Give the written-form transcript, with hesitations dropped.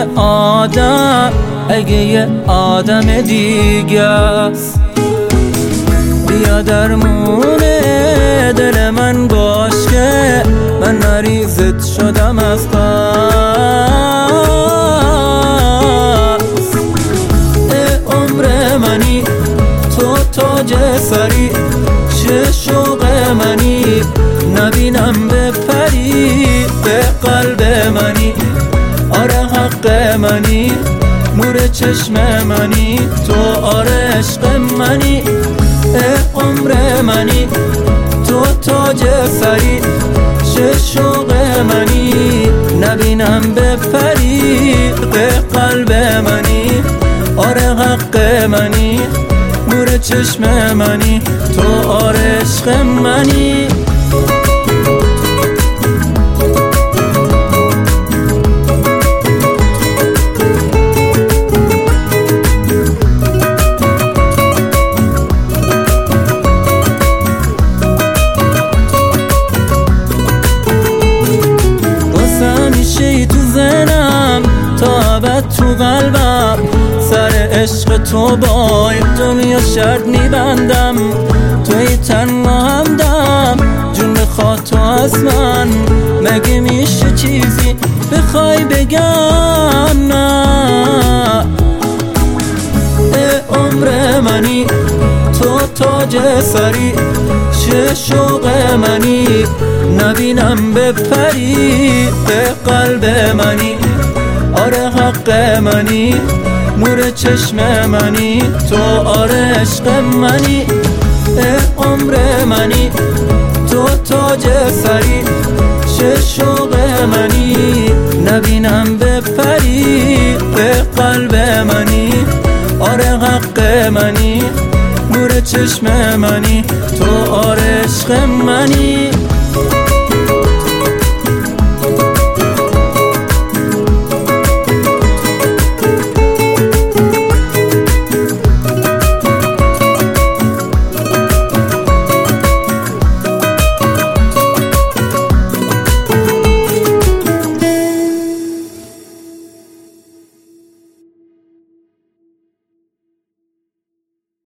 آدم اگه یه آدم دیگه است. بیا درمون دل من باش که من مریضت شدم از قصد. عمر منی تو تاج سری، چه شوق منی نبینم بپری به قلب منی. آره حق منی نور چشم منی، تو آره عشق منی. عمر منی تو تاج سری، چه شوق منی نبینم بپری به قلب منی. آره حق منی نور چشم منی، تو آره عشق منی. تو ذهنم تا ابد تو قلبم، سر عشق تو با این دنیا شرط میبندم. توی تنها همدم جون بخواد تو از من، مگه میشه چیزی بخوای بگم نه؟ عمر منی تو تاج سری، چه شوق منی نبینم بپری به قلب منی. آره حق منی نور چشم منی، تو آره عشق منی. عمر منی تو تاج سری، چه شوق منی نبینم بپری به قلب منی. آره حق منی نور چشم منی، تو آره عشق منی.